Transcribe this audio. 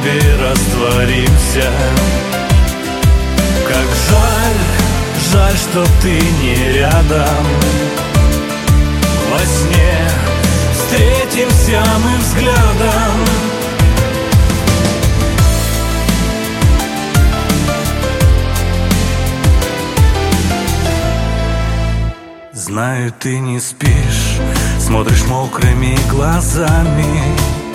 небе растворимся. Как жаль, жаль, что ты не рядом. Во сне встретимся мы взглядом. Знаю, ты не спишь, смотришь мокрыми глазами.